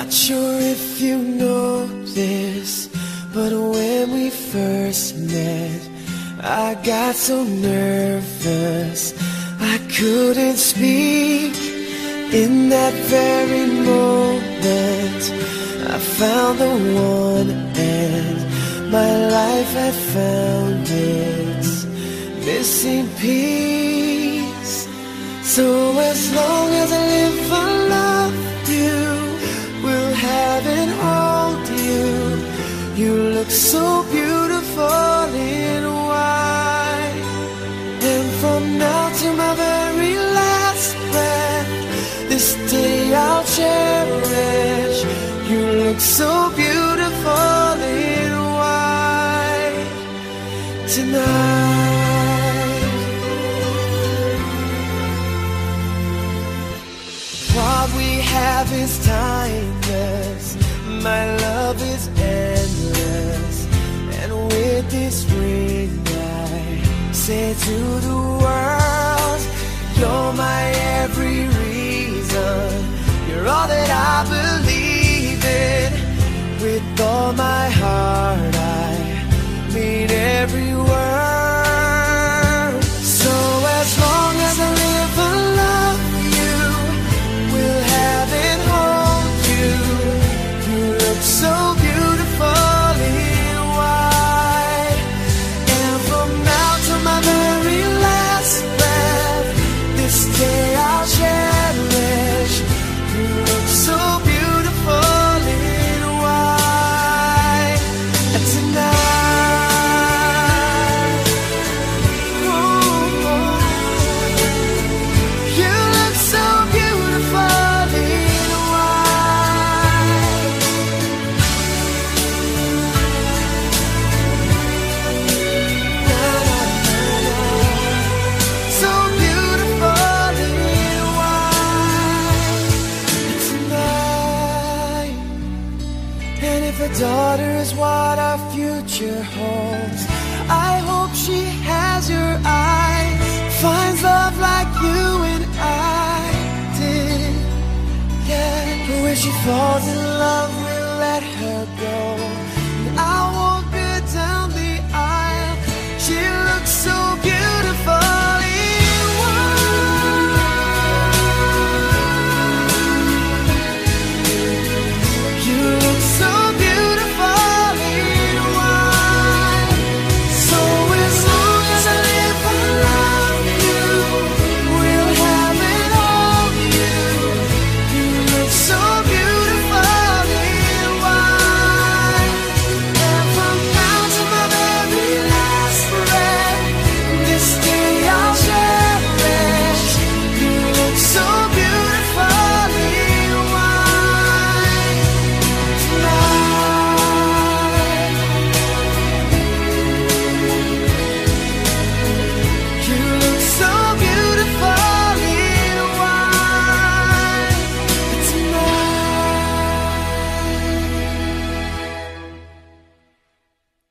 Not sure if you know this, but when we first met, I got so nervous I couldn't speak. In that very moment, I found the one, and my life had found its missing piece. So as long as I live, I love you, will have and hold you. You look so beautiful in white, and from now to my very last breath, this day I'll cherish. You look so beautiful in white tonight. What we have is timeless, my love is endless, and with this ring I say to the world, you're my every reason, you're all that I believe in. With all my heart I mean every word. So as long as I live, I love you, will have and hold you. You look so beautiful in white, and from now to my very last breath, this day I'll cherish. You look so beautiful in white tonight. Ooh, you look so beautiful in white. Na, na, na, na. So beautiful in white tonight. And if a daughter is what our future holds, I hope she has your eyes, finds love like you and I did. Yeah, but when she falls in love, we'll let her go.